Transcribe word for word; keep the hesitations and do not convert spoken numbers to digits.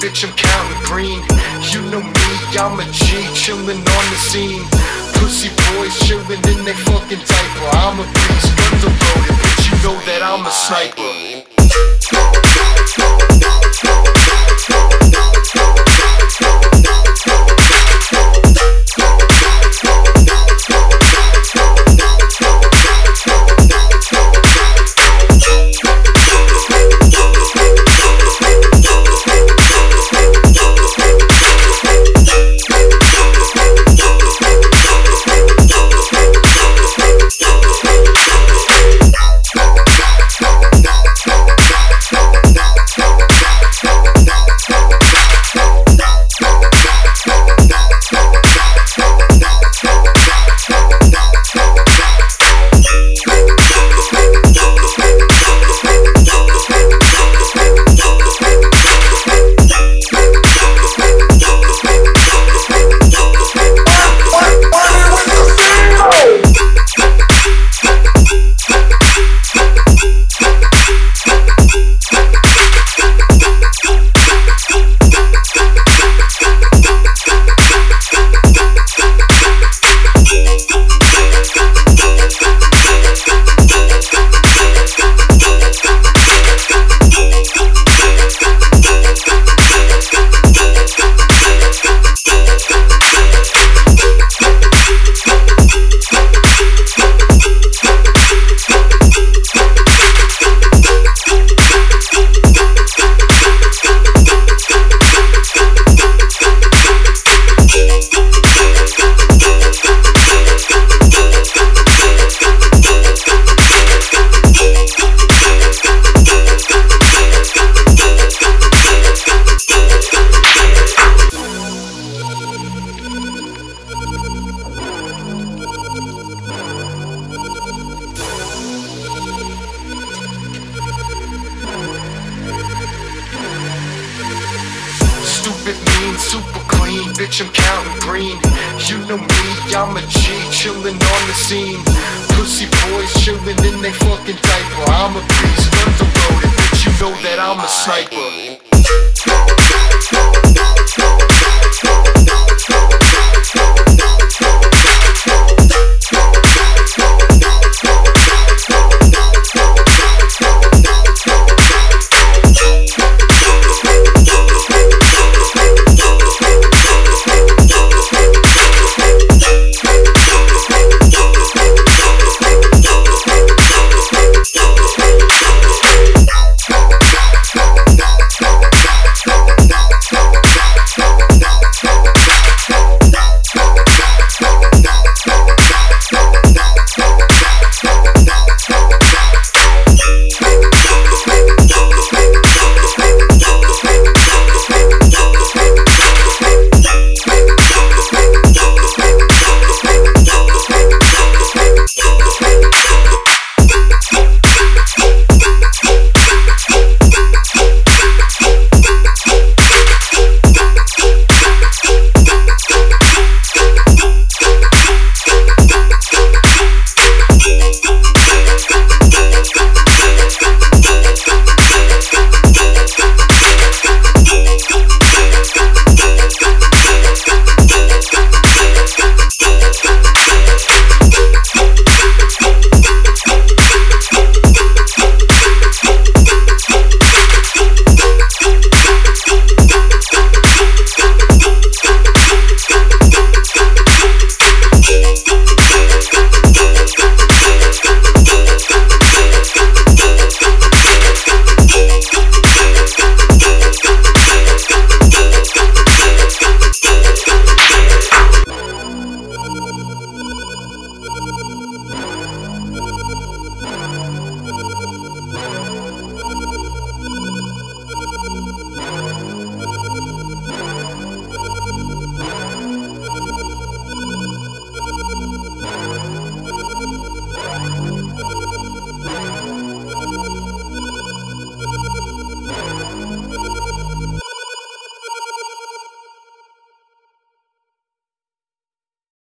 bitch, I'm counting green. You know me, I'm a G, chillin' on the scene. Pussy boys chillin' in they fucking diaper. I'm a beast, guns are loaded, bitch, you know that I'm a sniper. Stupid, mean, super clean, bitch, I'm counting green. You know me, I'm a G, chillin' on the scene. Pussy boys chillin' in they fucking diaper. I'm a beast, guns are loaded, bitch, you know that I'm a sniper.